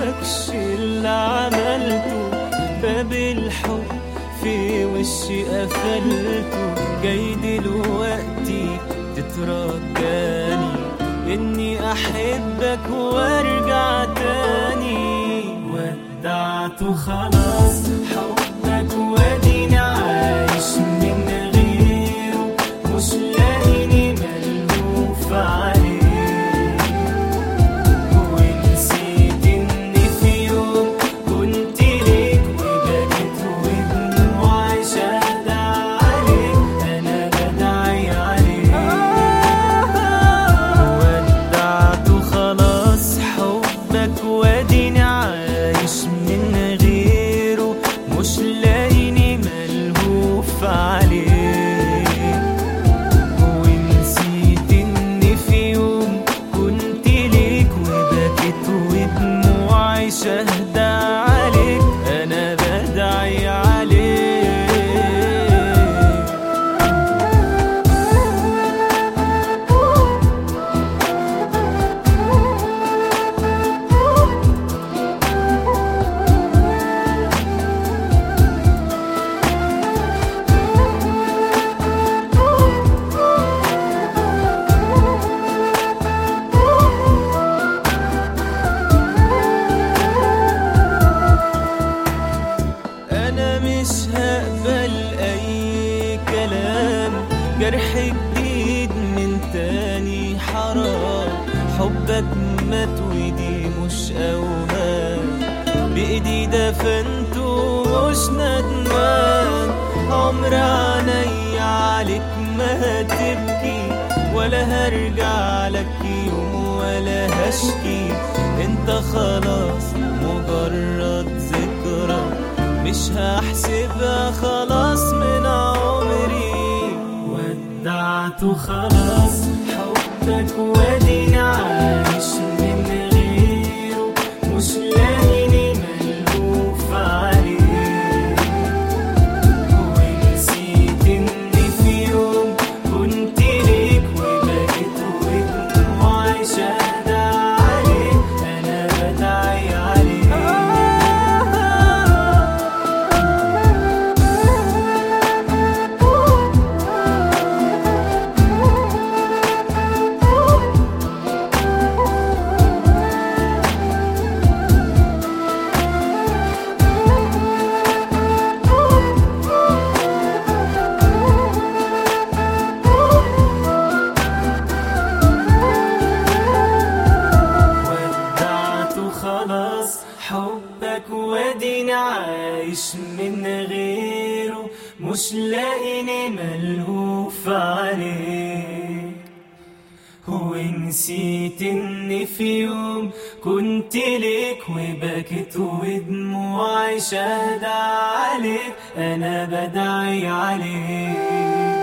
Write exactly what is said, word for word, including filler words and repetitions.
عجبكش اللي عملته، باب الحب في وشي قفلته، جاي دلوقتي تترجاني اني احبك وارجع تاني. ودعته خلاص حبك واديني عايش من غيره، مش لاقيني ملهوف عليه، ونسيت اني في يوم كنت ليك وبكيت ودموعي شاهدة عليك، انا بدعي عليك. ودعته خلاص حبك واديني عايش من غيره، مش لاقيني ملهوف عليك، ونسيت اني في يوم كنت ليك وبكيت ودموعي شاهدة عليك، انا بدعي عليك. أنا مش هقبل أي كلام، جرح جديد من تاني حرام، حبك مات ودي مش أوهام، بإيدي دفنته مش ندمان، عمر عيني عليك ما هتبكي، ولا هرجع لك يوم ولا هشكي، انت خلاص مجرد ذكرى مش هحسبها خلاص من عمري. ودعته خلاص حبك واديني عايش من غيره، مش لاقيني ملهوف عليه، ونسيت اني في يوم كنت ليك وبكيت ودموعي شاهدة عليك، انا بدعي عليك. خلاص حبك واديني عايش من غيره، مش لاقيني ملهوف عليك، ونسيت اني في يوم كنت ليك وبكيت ودموعي شاهدة عليك، انا بدعي عليك.